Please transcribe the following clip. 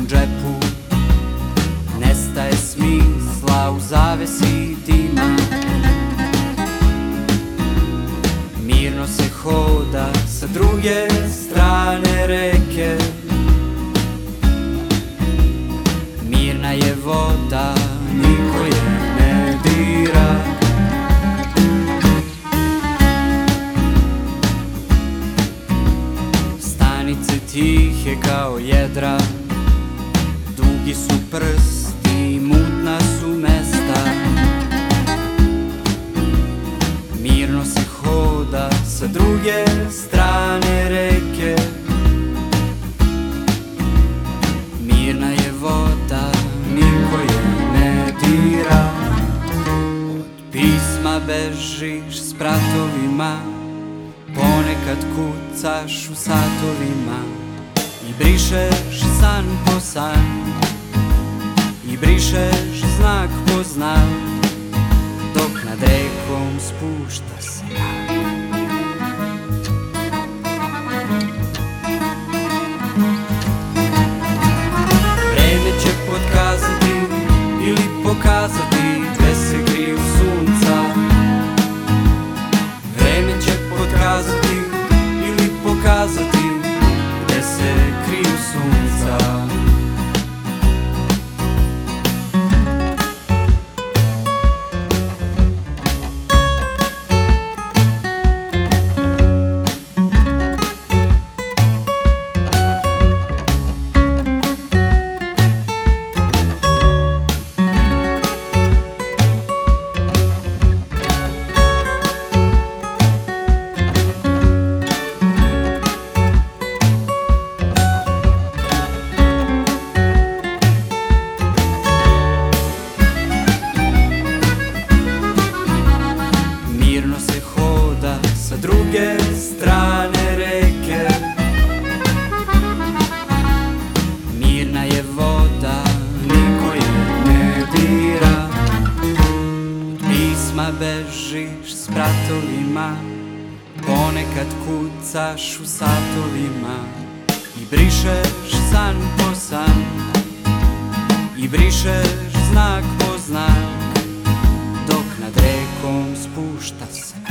džepu, nestaje smisla u zavesi dima. Mirno se hoda sa druge strane reke, mirna je voda, niko je ne dira. Stanice tihe kao jedra, dugi su prsti, mutna su mesta. Mirno se hoda sa druge strane reke, mirna je voda, niko je ne dira. Od pisma bežiš s pratovima, ponekad kucaš u satovima i brišeš san po san, i brišeš znak po znak, dok nad rekom spušta se dan. Vreme će potkazati ili pokazati gde se kriju sunca. Vreme će potkazati ili pokazati gde se kriju sunca. Mirno se hoda sa druge strane reke, mirna je voda, niko je ne dira. Od pisma bežiš s pratovima, ponekad kucaš u satovima i brišeš san po san, i brišeš znak po znak, dok nad rekom spušta se